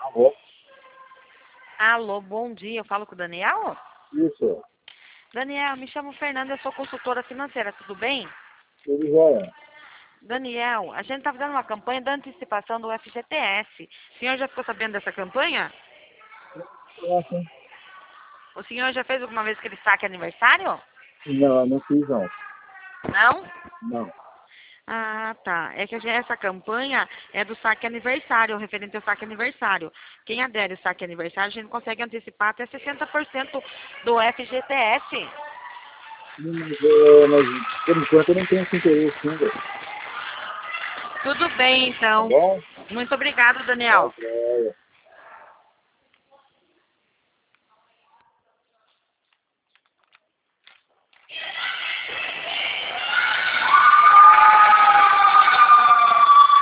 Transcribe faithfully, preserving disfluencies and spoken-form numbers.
Alô? Alô, bom dia. Eu falo com o Daniel? Isso, Daniel, me chamo Fernanda, eu sou consultora financeira, tudo bem? tudo jóia. Daniel, a gente está fazendo uma campanha da antecipação do F G T S. O senhor já ficou sabendo dessa campanha? Nossa, O senhor já fez alguma vez aquele saque aniversário? não, não fiz não. Não? Não. Ah, tá. É que a gente- essa campanha é do saque aniversário, referente ao saque aniversário. Quem adere ao saque aniversário, a gente consegue antecipar até sessenta por cento do F G T S. Não, Mas, é, mas por enquanto eu não tenho esse interesse ainda. Tudo bem, Tá então. bom? Muito obrigado, Tá Daniel. jóia.